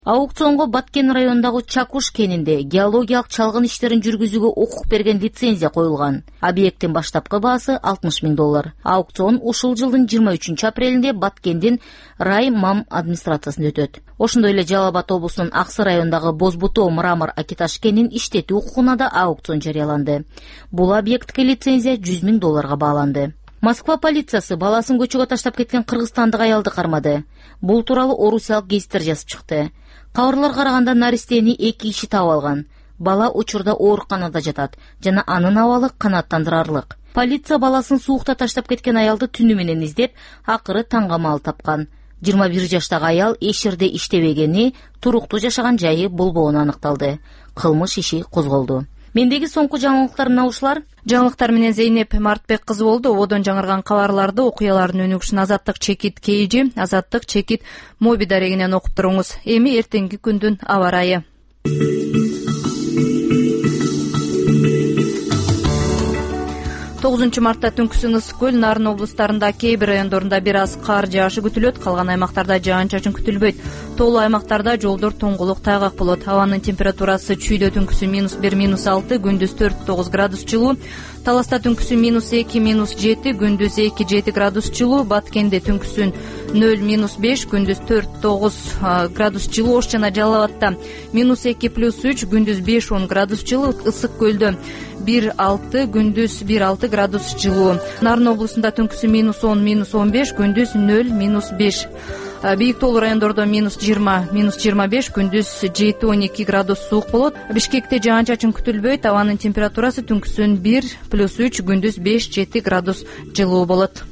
Аукционго Баткен районундагы Чакуш кенинде геологиялык чалгын иштерин жүргүзүүгө укук берген лицензия коюлган. Объекттин баштапкы баасы $60,000. Аукцион ушул жылдын 23 апрелинде Баткендин рай МАМ администрациясында өтөт. Ошондой эле Жалал Абад облусунун Аксы районундагы Бозбутоо мрамор Акиташ кенин иштетүү укугуна да аукцион жарыяланды. Бул объектке лицензия $100,000 бааланды. Москва полициясы баласын көчөгө таштап кеткен кыргызстандык аялды кармады. Бул тууралуу орусиялык гезиттер жазып чыкты. Кабарлар караганда наристени 2 киши таап алган. Бала учурда ооруканада жатат жана анын абалы канааттандырарлык. Полиция баласын суукта таштап кеткен аялды түнү менен издеп, акыры таңга маал тапкан. 21 жаштагы аял эч жерде иштебегени, туруктуу жашаган жайы болбогону аныкталды. Кылмыш иши козголду. Мендеги соңку жаңылыктар мына ушулар. Жаңылыктар менен Зейнеп Мартбек кызы болду. Ободон жаңырган кабарларды, окуялардын өнүгүшүн Азаттык чекит KG, Азаттык чекит моби дарегинен окуп туруңуз. Эми эртеңки күндүн аба ырайы. 9 мартта түнкүсүн ысык көл, Нарын облустарында кээ бир райондорунда бир аз кар жаашы күтүлөт, калган аймактарда жаан-чачын күтүлбөйт. Тоолуу аймактарда жолдор тоңгулук тайгак болот. Абанын температурасы чүйдө түнкүсү -1, -6, күндүз 4-9 градус жылуу. Таласта түнкүсү -2, -7, күндүз 2-7 градус жылуу. Баткенде түнкүсүн 0-5, күндүз 4-9 градус жылуу. Ош жана Жалал Абадта -2+3, күндүз 5-10 градус жылуу. Ысык көлдө 1-6, күндүз 1-6 градус жылуу. Нарын облусунда түнкүсү -10, -15, күндүз 0-5. Бийик тоолуу райондордо -20, -25, күндүз 7-12 градус суук болот. Бишкекте жаан-чачын күтүлбөйт. Абанын температурасы түнкүсүн 1+3, күндүз 5-7 градус жылуу болот.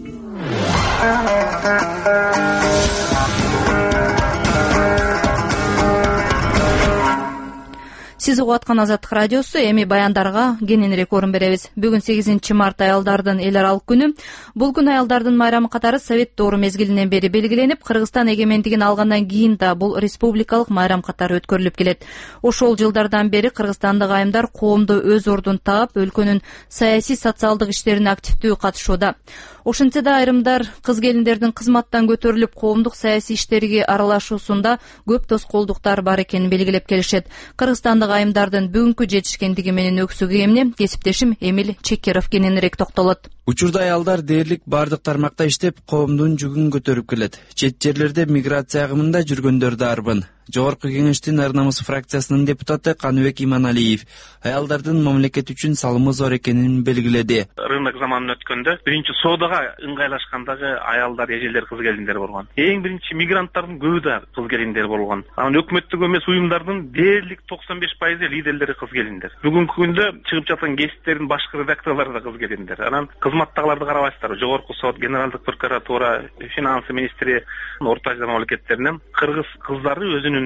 Сиз угуп аткан Азаттык радиосу. Эми баяндарга кененирээк орун беребиз. Бүгүн 8 март аялдардын эл аралык күнү. Бул күн аялдардын майрамы катары Совет доору мезгилинен бери белгиленип, Кыргызстан эгемендигин алгандан кийин да бул республикалык майрам катары өткөрүлүп келет. Ошол жылдардан бери кыргызстандык айымдар коомдо өз ордун таап, өлкөнүн саясий социалдык иштерине активдүү катышууда. Ошентсе да айрымдар кыз келиндердин кызматтан көтөрүлүп, коомдук саясий иштерге аралашуусунда көп тоскоолдуктар бар экенин белгилеп келишет. Кыргызстандык айымдардын бүгүнкү жетишкендиги менен өксүгү эмне? Кесиптешим Эмил Чекеров кененирээк токтолот. Учурда аялдар дээрлик бардык тармакта иштеп, коомдун жүгүн көтөрүп келет. Чет жерлерде миграция агымында жүргөндөр да арбын. Жогорку кеңештин ар намыс фракциясынын депутаты Каныбек Иманалиев аялдардын мамлекет үчүн салымы зор экенин белгиледи. Рынок заманын өткөндө биринчи соодага ыңгайлашкандагы аялдар, эжелер, кыз келиндер болгон. Эң биринчи мигранттардын көбү да кыз келиндер болгон. Анан өкмөттүк эмес уюмдардын дээрлик 95% лидерлери кыз келиндер. Бүгүнкү күндө чыгып жаткан гезиттердин башкы редакторлору да кыз келиндер. Анан кызматтагыларды карабайсыздар. Жогорку сот, генералдык прокуратура, финансы министри, Орто Азия мамлекеттеринен кыргыз кыздары өзүнүн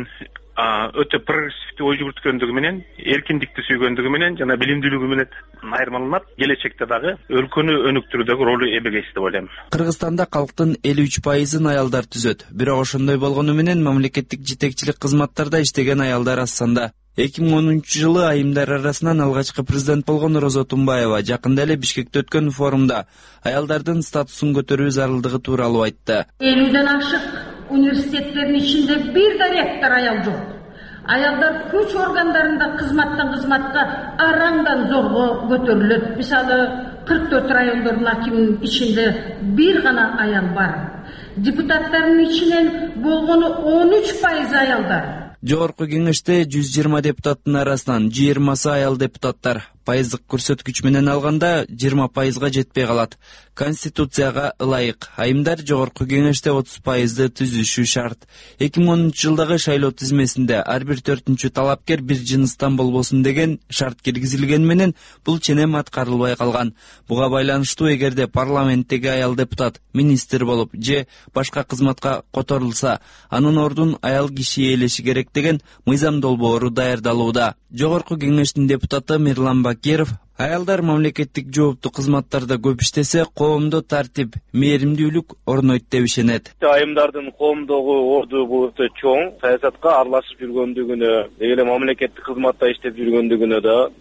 өтө прогрессивдүү ой жүгүрткөндүгү менен, эркиндикти сүйгөндүгү менен жана билимдүүлүгү менен айырмаланат. Келечекте дагы өлкөнү өнүктүрүүдөгү ролу эбегейсиз деп ойлойм. Кыргызстанда калктын 53%-ын аялдар түзөт. Бирок ошондой болгону менен мамлекеттик жетекчилик кызматтарда иштеген аялдар аз санда. 2010 жылы айымдар арасынан алгачкы президент болгон Розо Тумбаева жакында эле Бишкекте өткөн форумда аялдардын статусун көтөрүү зарылдыгы тууралуу айтты. 50ден ашык университеттердин ичинде бир да ректор аял жок. Аялдар күч органдарында кызматтан кызматка араңдан зорго көтөрүлөт. Мисалы 44 райондордун акиминин ичинде бир гана аял бар. Депутаттардын ичинен болгону 13% аялдар. Жогорку кеңеште 120 депутаттын арасынан 20сы аял депутаттар. Пайыздык көрсөткүч менен алганда 20%га жетпей калат. Конституцияга ылайык айымдар жогорку кеңеште 30%ды түзүшү шарт. 2010 жылдагы шайлоо тизмесинде ар бир 4-чү талапкер бир жыныстан болбосун деген шарт киргизилген менен бул ченем аткарылбай калган. Буга байланыштуу эгерде парламенттеги аял депутат министр болуп же башка кызматка которулса, анын ордун аял киши ээлеши керек деген мыйзам долбоору даярдалууда. Жогорку кеңештин депутаты Мирлан Бакиров аялдар мамлекеттик жооптуу кызматтарда көп иштесе, коомдо тартип, мээримдүүлүк орнойт деп ишенет. Айымдардын коомдогу орду өтө чоң, саясатка аралашып жүргөндүгүнө, эле мамлекеттик кызматта иштеп жүргөндүгүнө да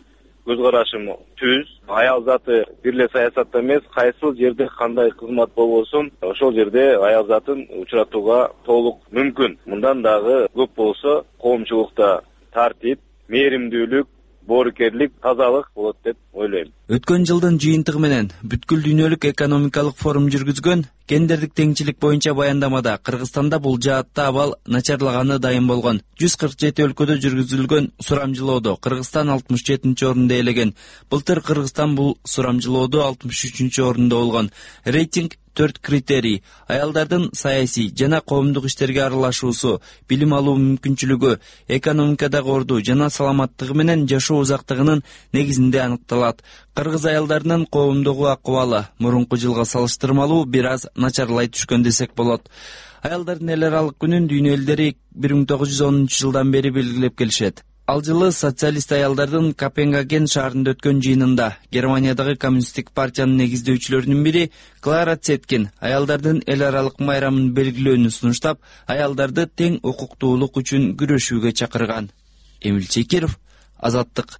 көз карашым түз. Аял заты бир эле саясатта эмес, кайсыл жерде кандай кызмат болбосун, ошол жерде аял затын учуратууга толук мүмкүн. Мындан дагы көп болсо коомчулукта тартип, мээримдүүлүк, боорукерлик, тазалык болот деп ойлойм. Өткөн жылдын жыйынтыгы менен бүткүл дүйнөлүк экономикалык форум жүргүзгөн гендердик теңчилик боюнча баяндамада Кыргызстанда бул жаатта абал начарлаганы дайым болгон. 147 өлкөдө жүргүзүлгөн сурамжылоодо Кыргызстан 67-орунду ээлеген. Былтыр Кыргызстан бул сурамжылоодо 63-орунда болгон. Рейтинг 4 критерий: аялдардын саясий жана коомдук иштерге аралашуусу, билим алуу мүмкүнчүлүгү, экономикадагы орду жана саламаттыгы менен жашоо узактыгынын негизинде аныкталат. Кыргыз аялдарынын коомдогу акыбалы мурунку жылга салыштырмалуу бир аз начарлай түшкөн десек болот. Аялдардын эл аралык күнүн дүйнө элдери 1910-жылдан бери белгилеп келишет. Ал жылы социалист аялдардын Копенгаген шаарында өткөн жыйынында Германиядагы коммунисттик партиянын негиздөөчүлөрүнүн бири Клара Цеткин аялдардын эл аралык майрамын белгилөөнү сунуштап, аялдарды тең укуктуулук үчүн күрөшүүгө чакырган. Эмил Чекиров, Азаттык.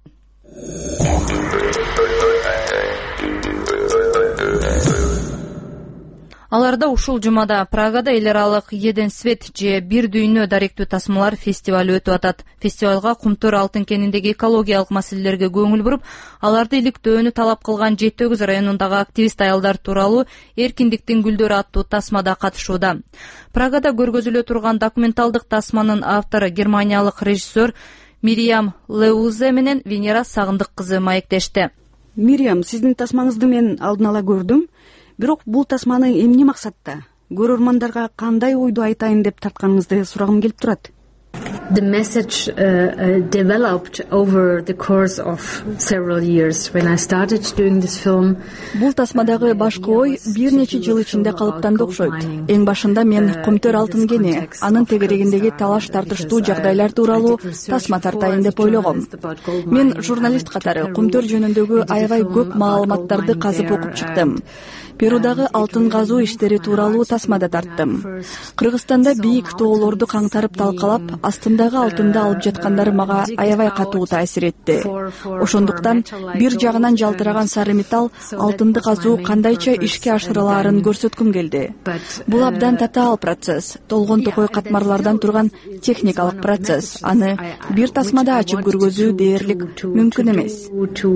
Аларда ушул жумада Прагада эл аралык Еден свет же бир дүйнө даректүү тасмалар фестивалы өтүп атат. Фестивалга Кумтөр алтын кениндеги экологиялык маселелерге көңүл буруп, аларды иликтөөнү талап кылган Жети-Өгүз районундагы активист аялдар тууралуу Эркиндиктин гүлдөрү аттуу тасмада катышууда. Прагада көргөзүлө турган документалдык тасманын автору германиялык режиссер Мириам Леузе менен Венера Сагындык кызы маектешти. Мириам, сиздин тасмаңызды мен алдын ала көрдүм. Бирок бул тасманы эмне максатта? Көрөрмандарга кандай ойду айтайын деп тартканыңызды сурагым келип турат. The message developed over the course of several years when I started doing this film. Бул тасмадагы башкы ой бир нече жыл ичинде калыптанды окшойт. Эң башында мен Кумтөр алтын кени, анын тегерегиндеги талаш тартыштуу жагдайлар тууралуу тасма тартайын деп ойлогом. Мен журналист катары Кумтөр жөнүндөгү аябай көп маалыматтарды казып окуп чыктым. Перудагы алтын казуу иштери тууралуу тасмада тарттым. Кыргызстанда бийик тоолорду каңтарып талкалап, астындагы алтынды алып жаткандар мага аябай катуу таасир этти. Ошондуктан бир жагынан жалтыраган сары металл алтынды казуу кандайча ишке ашырылаарын көрсөткүм келди. Бул абдан татаал процесс, толгон токой катмарлардан турган техникалык процесс. Аны бир тасмада ачып көргөзүү дээрлик мүмкүн эмес.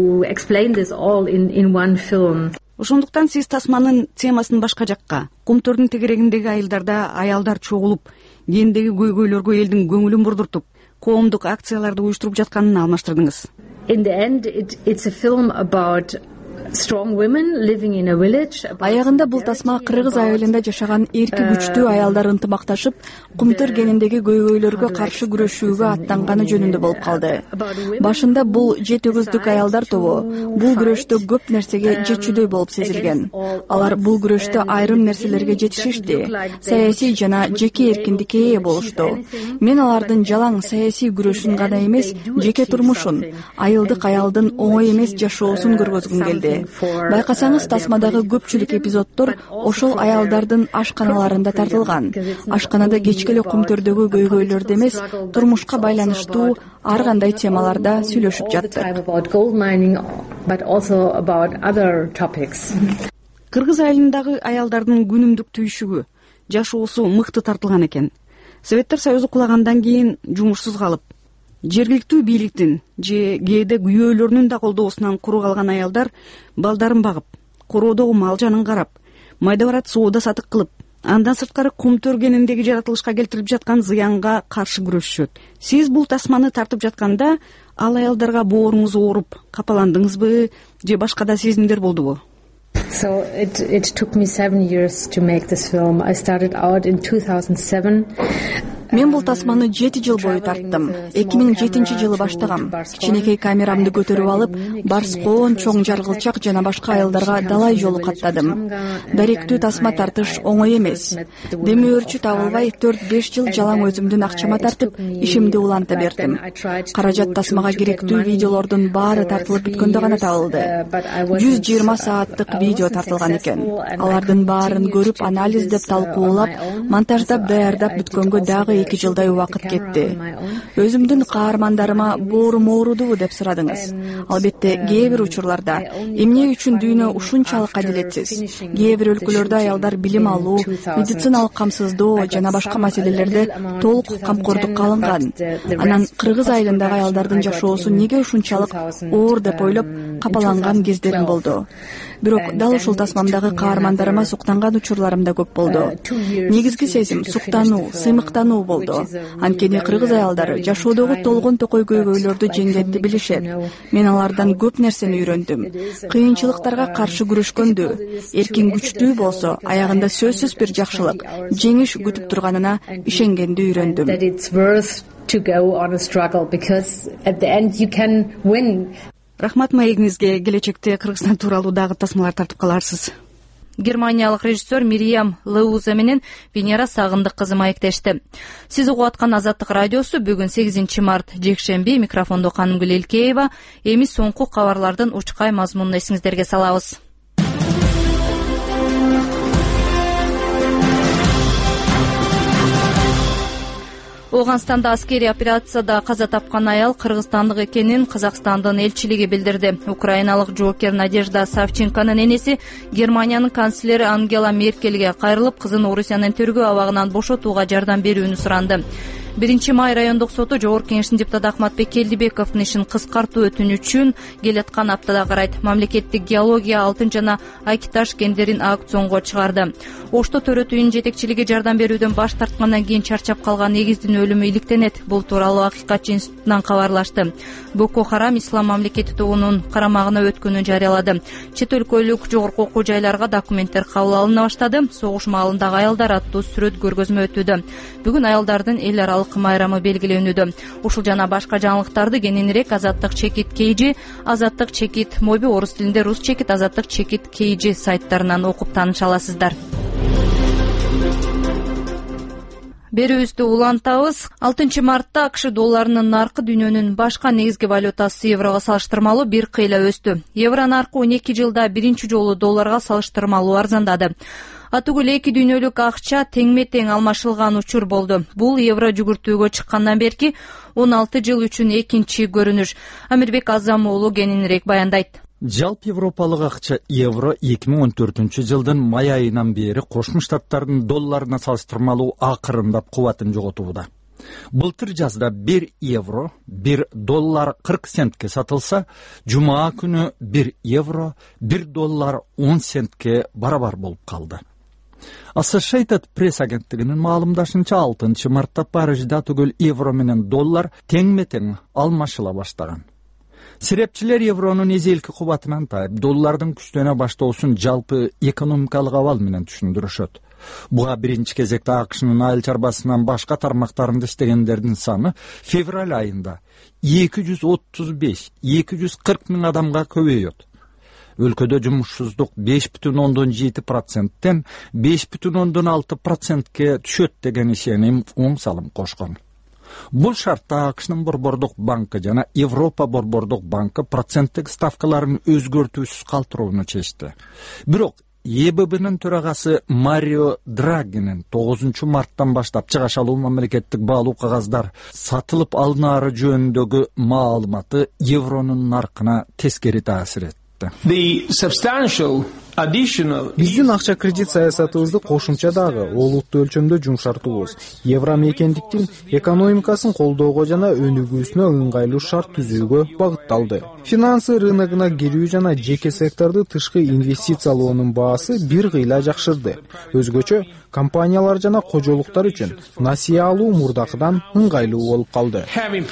Ошондуктан сиз тасманын темасын башка жакка, Кумтөрдүн тегерегиндеги айылдарда аялдар чогулуп, гендеги көйгөйлөргө элдин көңүлүн бурдуртуп, коомдук акцияларды уюштуруп жатканын алмаштырдыңыз. In the end, it's a film about strong women living in a village. Аягында бул тасма кыргыз айылында жашаган эрки күчтүү аялдар ынтымакташып, Кумтөр кениндеги көйгөйлөргө каршы күрөшүүгө аттанганы жөнүндө болуп калды. Башында бул Жети-Өгүздүк аялдар тобу бул күрөштө көп нерсеге жетчүдөй болуп сезилген. Алар бул күрөштө айрым нерселерге жетишишти, саясий жана жеке эркиндикке ээ болушту. Мен алардын жалаң саясий күрөшүн гана эмес, жеке турмушун, айылдык аялдын оңой эмес жашоосун көргөзгүм келди. Байкасаңыз, тасмадагы көпчүлүк эпизоддор ошол аялдардын ашканаларында тартылган. Ашканада кечке эле Кумтөрдөгү көйгөйлөрдү эмес, турмушка байланыштуу ар кандай темаларда сүйлөшүп жаттык. Кыргыз айылындагы аялдардын күнүмдүк түйшүгү, жашоосу мыкты тартылган экен. Советтер Союзу кулагандан кийин жумушсуз калып, жергиликтүү бийликтин же кээде күйөөлөрүнүн да колдоосунан куру калган аялдар балдарын багып, короодогу мал жанын карап, майда барат соода сатык кылып, андан сырткары Кумтөр кениндеги жаратылышка келтирип жаткан зыянга каршы күрөшүшөт. Сиз бул тасманы тартып жатканда ал аялдарга бооруңуз ооруп, капаландыңызбы же башка да сезимдер болдубу? So it took me 7 years to make this film. I started out in 2007. Мен бул тасманы 7 жыл бою тарттым. 2007-жылы баштагам. Кичинекей камерамды көтөрүп алып, Барскоон, Чоң Жаргылчак жана башка айылдарга далай жолу каттадым. Даректүү тасма тартыш оңой эмес. Демөөрчү табылбай 4-5 жыл жалаң өзүмдүн акчама тартып, ишимди уланта бердим. Каражат тасмага керектүү видеолордун баары тартылып бүткөндө гана табылды. 120 сааттык видео тартылган экен. Алардын баарын көрүп, анализдеп, талкуулап, монтаждап, даярдап бүткөнгө дагы 2 жылдай убакыт кетти. Өзүмдүн каармандарыма боорум оорудубу деп сурадыңыз. Албетте кээ бир учурларда эмне үчүн дүйнө ушунчалык адилетсиз? Кээ бир өлкөлөрдө аялдар билим алуу, медициналык камсыздоо жана башка маселелерде толук камкордукка алынган. Анан Кыргыз айылындагы аялдардын жашоосу неге ушунчалык оор деп ойлоп капаланган кездерим болду. Бирок дал ушул тасмамдагы каармандарыма суктанган учурларым да көп болду. Негизги сезим суктануу, сыймыктануу болду. Анткени кыргыз аялдары жашоодогу толгон токой көйгөйлөрдү жеңгенди билишет. Мен алардан көп нерсени үйрөндүм. Кыйынчылыктарга каршы күрөшкөндү, эркин күчтүү болсо, аягында сөзсүз бир жакшылык, жеңиш күтүп турганына ишенгенди үйрөндүм. Рахмат маегиңизге. Келечекте Кыргызстан тууралуу дагы тасмалар тартып каларсыз. Германиялык режиссер Мириам Леуза менен Венера Сагындык кызы маектешти. Сиз угуп аткан Азаттык радиосу бүгүн 8 март жекшемби. Микрофондо Канымгүл Элкеева. Эми соңку кабарлардын учкай мазмунун эсиңиздерге салабыз. Оганстанда аскерий операцияда каза тапкан аял кыргызстандык экенин Казакстандын элчилиги билдирди. Украиналык жоокер Надежда Савченконун энеси Германиянын канцлери Ангела Меркельге кайрылып, кызын Орусиянын тергөө абагынан бошотууга жардам берүүнү суранды. 1 май райондук соту Жогорку Кеңештин депутаты Ахматбек Келдибековдун ишин кыскартуу өтүнүчүн келаткан аптада карайт. Мамлекеттик геология, алтын жана Айкиташ кендерин аукционго чыгарды. Ошто төрөтүүнүн жетекчилиги жардам берүүдөн баш тарткандан кийин чарчап калган эгиздин өлүмү иликтенет. Бул тууралуу Акыйкатчы институтунан кабарлашты. Боко Харам ислам мамлекети тобунун карамагына өткөнүн жарыялады. Чет өлкөлүк жогорку окуу жайларга документтер кабыл алына баштады. Согуш маалындагы аялдар аттуу сүрөт көргөзмө өтүүдө. Бүгүн аялдардын эл аралык майрамы белгиленүүдө. Ушул жана башка жаңылыктарды кененирээк Азаттык чекит KG, Азаттык чекит Моби орус тилинде, рус чекит Азаттык чекит KG сайттарынан окуп тааныша аласыздар. Берүүбүздү улантабыз. 6 мартта АКШ долларынын наркы дүйнөнүн башка негизги валютасы еврого салыштырмалуу 1 кыйла өстү. Евро наркы 12 жылда биринчи жолу долларга салыштырмалуу арзандады. Атүгүл эки дүйнөлүк акча теңме-тең алмашылган учур болду. Бул евро жүгүртүүгө чыккандан берки 16 жыл үчүн экинчи көрүнүш. Амирбек Азам уулу кененирээк баяндайт. Жалпы европалык акча евро 2014-жылдын май айынан бери Кошмо Штаттардын долларына салыштырмалуу акырындап кубатын жоготууда. Былтыр жазда 1 евро 1 доллар 40 центке сатылса, жума күнү 1 евро 1 доллар 10 центке барабар болуп калды. Associated Press агенттигинин маалымдашынча 6 мартта Парижде түгөл евро менен доллар теңме-тең алмашыла баштаган. Серепчилер евронун эзелки кубатынан тайып, доллардын күчтөнө баштоосун жалпы экономикалык абал менен түшүндүрүшөт. Буга биринчи кезекте АКШнын айыл чарбасынан башка тармактарында иштегендердин саны февраль айында 235-240 миң адамга көбөйөт. Өлкөдө жумушсуздук 5,7%тен 5,6%ке түшөт деген ишеним оң салым кошкон. Бул шартта АКШнын Борбордук банкы жана Европа Борбордук банкы проценттик ставкаларын өзгөртүүсүз калтырууну чечти. Бирок ЕББнын төрагасы Марио Драгинин 9 марттан баштап чыгашалуу мамлекеттик баалуу кагаздар сатылып алынаары жөнүндөгү маалыматы евронун наркына тескери таасир этти. Биздин акча кредит саясатыбызды кошумча дагы олуттуу өлчөмдө жумшартуубуз. Евро мейкендиктин экономикасын колдоого жана өнүгүүсүнө ыңгайлуу шарт түзүүгө багытталды. Финансы рыногуна кирүү жана жеке секторду тышкы инвестициялоонун баасы бир кыйла жакшырды. Өзгөчө компаниялар жана кожолуктар үчүн насие алуу мурдакыдан ыңгайлуу болуп калды,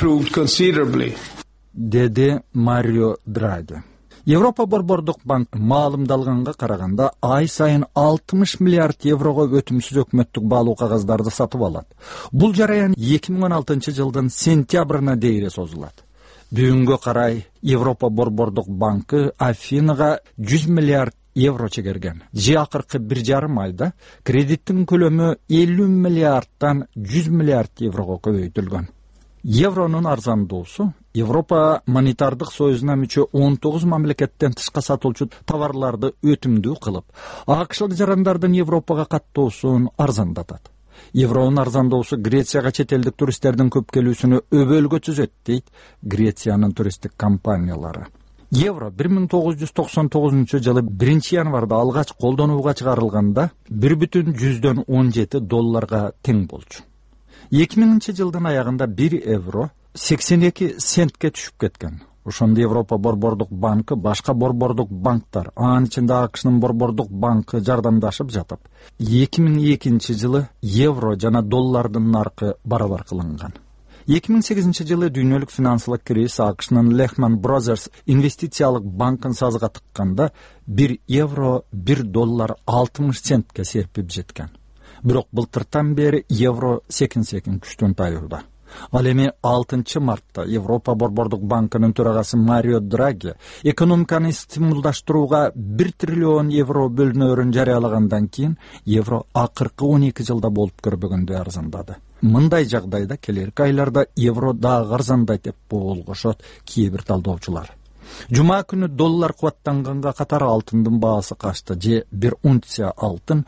деди Марио Драги. Европа Борбордук банк маалымдалганга караганда ай сайын 60 миллиард еврого өтүмсүз өкмөттүк баалуу кагаздарды сатып алат. Бул жараян 2016-жылдын сентябрына дейре созулат. Бүгүнгө карай Европа Борбордук банкы Афинага 100 миллиард евро чегерген. Же акыркы 1,5 айда кредиттин көлөмү 50 миллиардтан 100 миллиард еврого көбөйтүлгөн. Евронун арзандоосу Европа монетардык союзуна мүчө 19 мамлекеттен тышка сатылчу товарларды өтүмдүү кылып, акшлык жарандардын Европага каттоосун арзандатат. Евронун арзандоосу Грецияга чет элдик туристтердин көп келүүсүнө өбөлгө түзөт, дейт Грециянын туристтик компаниялары. Евро 1999 жылы 1 январда алгач колдонууга чыгарылганда 1,17 долларга тең болчу. 2000 жылдын аягында 1 евро 82 центке түшүп кеткен. Ошондо Европа борбордук банкы башка борбордук банктар, анын ичинде АКШнын борбордук банкы жардамдашып жатып, 2002 жылы евро жана доллардын наркы барабар кылынган. 2008 жылы дүйнөлүк финансылык кризис АКШнын Lehman Brothers инвестициялык банкын сазга тыкканда 1 евро 1 доллар 60 центке серпип жеткен. Бирок былтыртан бери евро секин күчтөн таюуда. Ал эми 6 мартта Европа борбордук банкынын төрагасы Марио Драги экономиканы стимулдаштырууга 1 триллион евро бөлүнөөрүн жарыялагандан кийин евро акыркы 12 жылда болуп көрбөгөндөй арзандады. Мындай жагдайда келерки айларда евро дагы арзандайт деп болгошот кээ бир талдоочулар. Жума күнү доллар кубаттанганга катар алтындын баасы качты. Же 1 унция алтын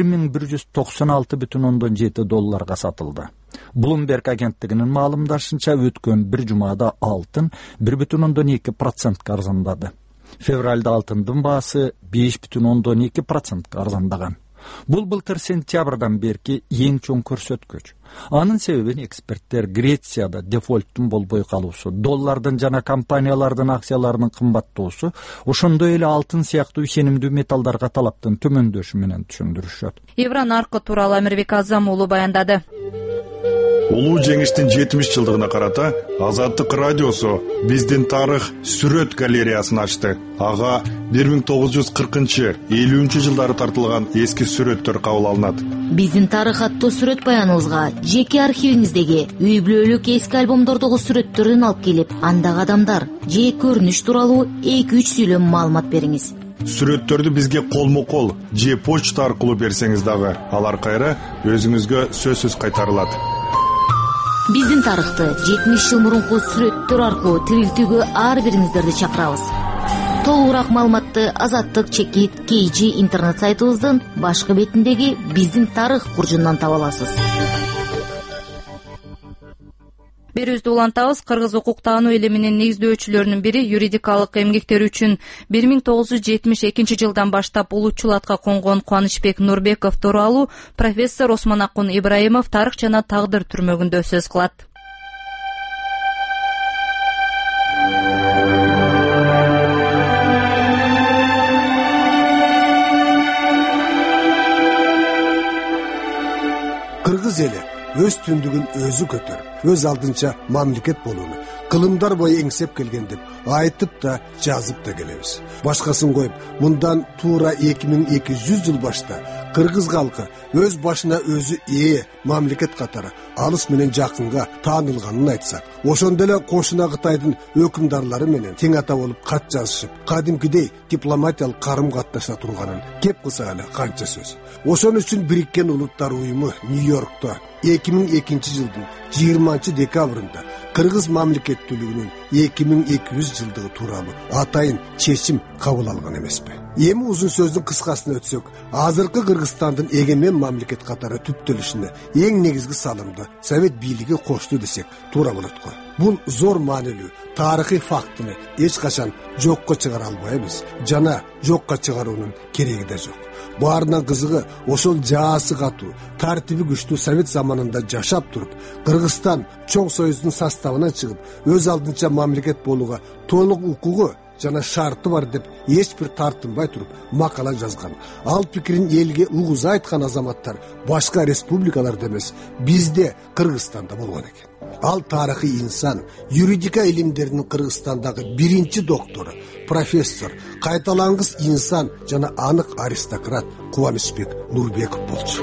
1196,7 долларга сатылды. Bloomberg агенттигинин маалымдашынча өткөн бир жумада алтын 1,2% арзандады. Февралда алтындын баасы 5,2% арзандаган. Бул былтыр сентябрдан берки эң чоң көрсөткүч. Анын себебин эксперттер Грецияда дефолттун болбой калуусу, доллардын жана компаниялардын акцияларынын кымбаттоосу, ошондой эле алтын сыяктуу ишенимдүү металлдарга талаптын төмөндөшү менен түшүндүрүшөт. Евро наркы тууралуу Амирбек Азам уулу баяндады. Улуу жеңиштин 70 жылдыгына карата Азаттык радиосу биздин тарых сүрөт галереясын ачты. Ага 1940-50 жылдары тартылган эски сүрөттөр кабыл алынат. Биздин тарых аттуу сүрөт баяныбызга жеке архивиңиздеги үй бүлөлүк эски альбомдордогу сүрөттөрдөн алып келип, андагы адамдар же көрүнүш тууралуу 2-3 сүйлөм маалымат бериңиз. Сүрөттөрдү бизге колмо-кол же почта аркылуу берсеңиз дагы алар кайра өзүңүзгө сөзсүз кайтарылат. Биздин тарыхты 70 жыл мурунку сүрөттөр аркылуу тирилтүүгө ар бириңиздерди чакырабыз. Толугураак маалыматты Azattik.kg интернет сайтыбыздын башкы бетиндеги биздин тарых буржундан таба аласыз. Берүүбүздү улантабыз. Кыргыз укук таануу илиминин негиздөөчүлөрүнүн бири юридикалык эмгектери үчүн 1972 жылдан баштап улутчул атка конгон Кубанычбек Нурбеков тууралуу профессор Осмонакун Ибраимов тарых жана тагдыр түрмөгүндө сөз кылат. Кыргыз эли өз түндүгүн өзү көтөрүп, өз алдынча мамлекет болууну кылымдар бою эңсеп келген деп айтып да жазып да келебиз. Башкасын коюп, мындан туура 2200 жыл башта кыргыз калкы өз башына өзү ээ мамлекет катары алыс менен жакынга таанылганын айтсак, ошондо эле кошуна Кытайдын өкүмдарлары менен тең ата болуп кат жазышып, кадимкидей дипломатиялык карым катнаша турганын кеп кылсак эле канча сөз. Ошон үчүн Бириккен Улуттар уюму Нью-Йоркто 2002 жылдын 20 декабрында кыргыз мамлекеттүүлүгүнүн 2200 жылдыгы тууралуу атайын чечим кабыл алган эмеспи. Эми узун сөздүн кыскасына өтсөк, азыркы Кыргызстандын эгемен мамлекет катары түптөлүшүнө эң негизги салымды Совет бийлиги кошту десек туура болот го. Бул зор маанилүү тарыхый фактыны эч качан жокко чыгара албайбыз жана жокко чыгаруунун кереги да жок. Баарынан кызыгы ошол жаасы катуу, тартиби күчтүү Совет заманында жашап туруп, Кыргызстан чоң союздун составынан чыгып, өз алдынча мамлекет болууга толук укугу жана шарты бар деп эч бир тартынбай туруп макала жазган. Ал пикирин элге угуз айткан азаматтар башка республикаларда эмес, бизде Кыргызстанда болгон экен. Ал тарыхый инсан, юридика илимдеринин Кыргызстандагы биринчи доктору, профессор, кайталангыс инсан жана анык аристократ Кубанычбек Нурбеков болчу.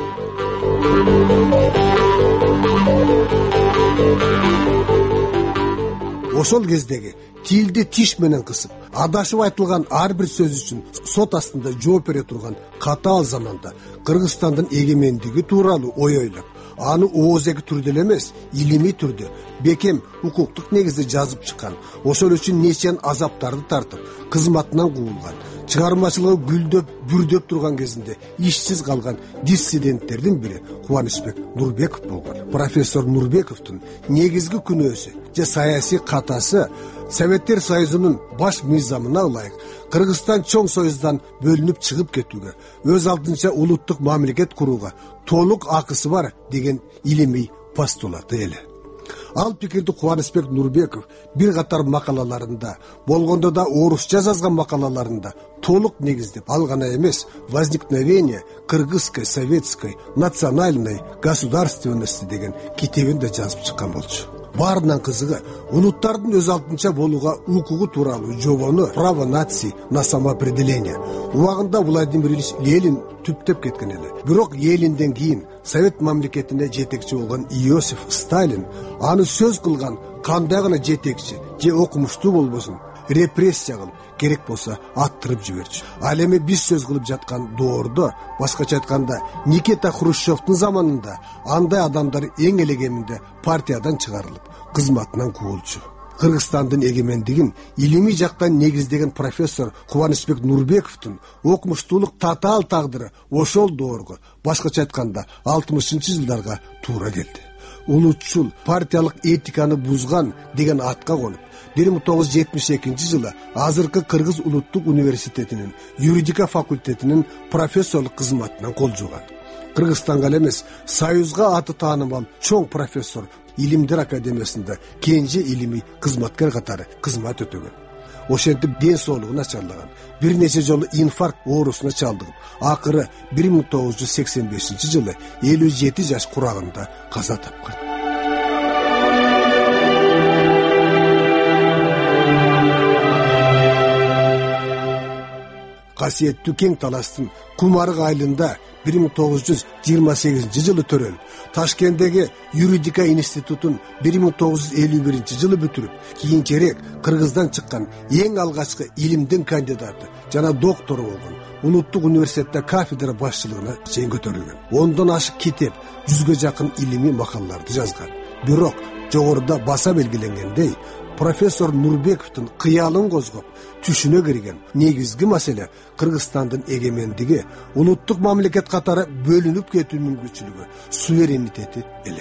Ошол кездеги тилди тиш менен кысып, адашып айтылган ар бир сөз үчүн сот астында жооп бере турган катаал заманда Кыргызстандын эгемендиги тууралуу ой ойлоп, аны оозеги түрдө эле эмес, илимий түрдө, бекем укуктук негизде жазып чыккан. Ошол үчүн нечен азаптарды тартып, кызматынан куулган, чыгармачылыгы гүлдөп, бүрдөп турган кезинде ишсиз калган диссиденттердин бири Кубанычбек Нурбеков болгон. Профессор Нурбековдун негизги күнөөсү же саясий катасы Советтер Союзунун баш мыйзамына ылайык Кыргызстан чоң союздан бөлүнүп чыгып кетүүгө, өз алдынча улуттук мамлекет курууга толук акысы бар деген илимий постулаты эле. Ал пикирди Кубанычбек Нурбеков бир катар макалаларында, болгондо да орусча жазган макалаларында толук негиздеп, ал гана эмес, возникновение кыргызской, советской, национальной государственности деген китебинде жазып чыккан болчу. Баарынан кызыгы, улуттардын өз алдынча болууга укугу тууралуу жобону право наций на самоопределение убагында Владимир Ильич Ленин түптөп кеткен эле. Бирок Ленинден кийин Совет мамлекетине жетекчи болгон Иосиф Сталин аны сөз кылган кандай гана жетекчи же окумуштуу болбосун, репрессия кылып, керек болсо аттырып жиберчү. Ал эми биз сөз кылып жаткан доордо, башкача айтканда, Никита Хрущевдун заманында андай адамдар эң эле кеминде партиядан чыгарылып, кызматынан куулчу. Кыргызстандын эгемендигин илимий жактан негиздеген профессор Кубанычбек Нурбековдун окумуштуулук татаал тагдыры ошол доорго, башкача айтканда 60-жылдарга туура келди. Улутчул, партиялык этиканы бузган деген атка конуп, 1972-жылы азыркы Кыргыз улуттук университетинин юридика факультетинин профессорлук кызматынан кол жууган. Кыргызстанга эмес, Союзга аты таанымал чоң профессор Илимдер академиясында кенже илимий кызматкер катары кызмат өтөгөн. Ошентип ден соолугу начарлаган, бир нече жолу инфаркт оорусуна чалдыгып, акыры 1985-жылы 57 жаш курагында каза тапкан. Касиеттүү кең таластын Кумарык айылында 1928-жылы төрөлүп, Ташкенттеги юридика институтун 1951-жылы бүтүрүп, кийинчерээк Кыргыздан чыккан эң алгачкы илимдин кандидаты жана доктору болгон. Улуттук университетте кафедра башчылыгына чейин көтөрүлгөн. 10дон ашык китеп, 100га жакын илимий макалаларды жазган. Бирок жогоруда баса белгиленгендей, профессор Нурбековдун кыялын козгоп, түшүнө кирген негизги маселе Кыргызстандын эгемендиги, улуттук мамлекет катары бөлүнүп кетүү мүмкүнчүлүгү, суверенитети эле.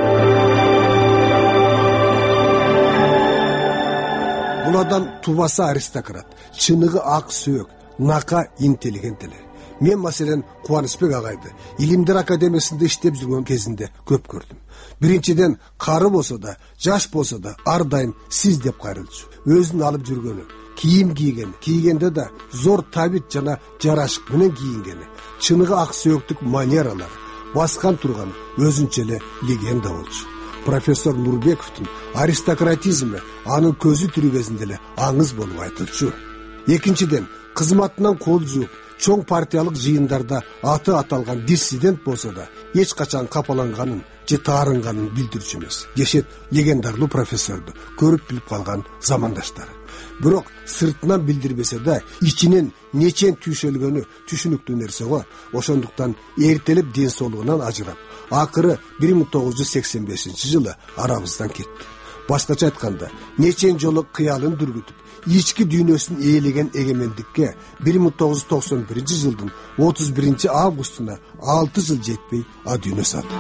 Бул адам тубасы аристократ, чыныгы ак сөөк, нака интеллигент эле. Мен маселен Кубанычбек агайды Илимдер академиясында иштеп жүргөн кезинде көп көрдүм. Биринчиден, кары болсо да, жаш болсо да, ар дайым сиз деп кайрылчу. Өзүн алып жүргөнү, кийим кийгенде да зор табит жана жарашык менен кийингени, чыныгы ак сөөктүк манералар, баскан турган өзүнчө эле легенда болчу. Профессор Нурбековдун аристократизми анын көзү тирүү кезинде эле аңыз болуп айтылчу. Экинчиден, кызматынан кол жууп, чоң партиялык жыйындарда аты аталган диссидент болсо да, эч качан капаланганын же таарынганын билдирчү эмес. Дешет легендарлуу профессорду көрүп билип калган замандаштары. Бирок сыртынан билдирбесе да, ичинен нечен түйшөлгөнү түшүнүктүү нерсе го. Ошондуктан эртелеп ден соолугунан ажырап, акыры 1985-жылы арабыздан кетти. Башкача айтканда, нечен жолу кыялын дүргүтүп, ички дүйнөсүн ээлеген эгемендикке 1991-жылдын 31 августуна 6 жыл жетпей дүйнө салды.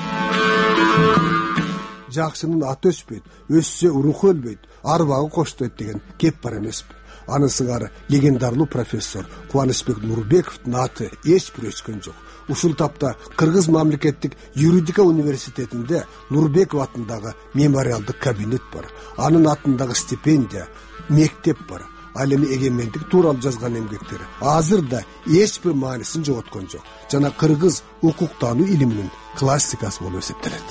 Жакшынын аты өспөйт, өссө руху өлбөйт, арбагы коштойт деген кеп бар эмеспи? Анын сыңары легендарлуу профессор Кубанычбек Нурбековдун аты эч бир өчкөн жок. Ушул тапта Кыргыз мамлекеттик юридика университетинде Нурбеков атындагы мемориалдык кабинет бар. Анын атындагы стипендия, мектеп бар. Ал эми эгемендик тууралуу жазган эмгектери азыр да эч бир маанисин жоготкон жок. Жана кыргыз укуктануу илиминин классикасы болуп эсептелет.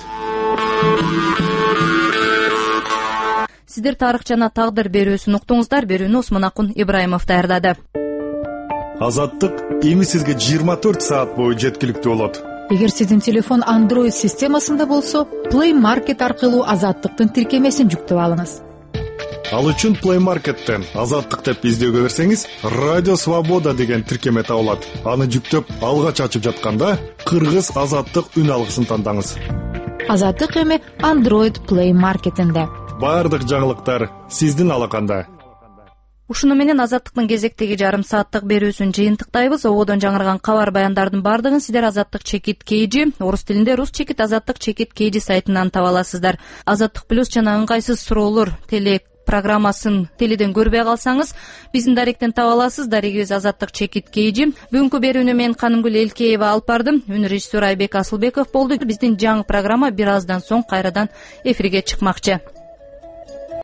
Сиздер тарых жана тагдыр берүүсүн уктуңуздар. Берүүнү Осмонакун Ибраимов даярдады. Азаттык эми сизге 24 саат бою жеткиликтүү болот. Эгер сиздин телефон Android системасында болсо, Play Market аркылуу Азаттыктын тиркемесин жүктөп алыңыз. Ал үчүн Play Markеттен Азаттык деп издөөгө берсеңиз, Радио Свобода деген тиркеме табылат. Аны жүктөп, алгач ачып жатканда кыргыз азаттык үн алгысын тандаңыз. Азаттык эми Android Play Marketинде. Бардык жаңылыктар сиздин алаканда. Ушуну менен Азаттыктын кезектеги жарым сааттык берүүсүн жыйынтыктайбыз. Ободон жаңырган кабар баяндардын бардыгын сиздер Азаттык чекит KG, орус тилинде рус чекит Азаттык чекит KG сайтынан таба аласыздар. Азаттык плюс жана ыңгайсыз суроолор программасын теледен көрбөй калсаңыз, биздин даректен таба аласыз. Дарегибиз Азаттык чекит KG. Бүгүнкү берүүнү мен Канымгүл Элкеева алып бардым. Үн режиссер Айбек Асылбеков болду. Биздин жаңы программа бир аздан соң кайрадан эфирге чыкмакчы.